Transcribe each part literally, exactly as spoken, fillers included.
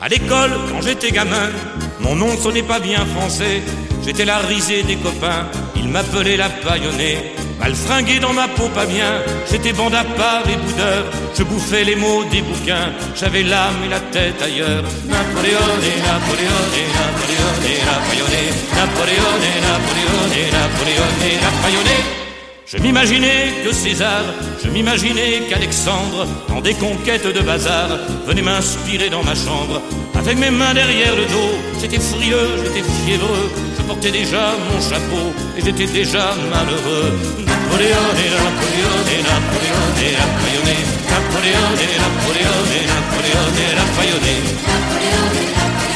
À l'école, quand j'étais gamin, mon nom sonnait pas bien français. J'étais la risée des copains, ils m'appelaient la paillonnée. Mal fringué dans ma peau pas bien, j'étais bande à part et boudeur. Je bouffais les mots des bouquins, j'avais l'âme et la tête ailleurs. Napoléone, Napoléone, Napoléone, Napoléone, Napoléone, Napoléone, Napoléone, Napoléone. Je m'imaginais que César, je m'imaginais qu'Alexandre, dans des conquêtes de bazar, venait m'inspirer dans ma chambre. Avec mes mains derrière le dos, j'étais frileux, j'étais fiévreux, je portais déjà mon chapeau et j'étais déjà malheureux. Napoléone, Napoléone, Napoléone, Napoléone, Napoléone, Napoléone, Napoléone, Napoléone.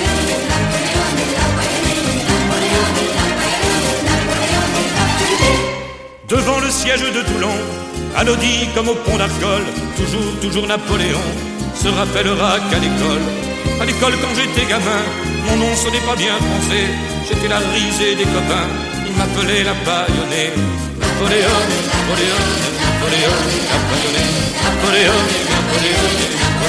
Devant le siège de Toulon, anodie comme au pont d'Arcole, toujours, toujours Napoléon se rappellera qu'à l'école, à l'école quand j'étais gamin, mon nom sonnait pas bien français, j'étais la risée des copains, ils m'appelaient la paillonnée. Napoléon, Napoléon, Napoléon, Napoléon, Napoléon, Napoléon, Napoléon.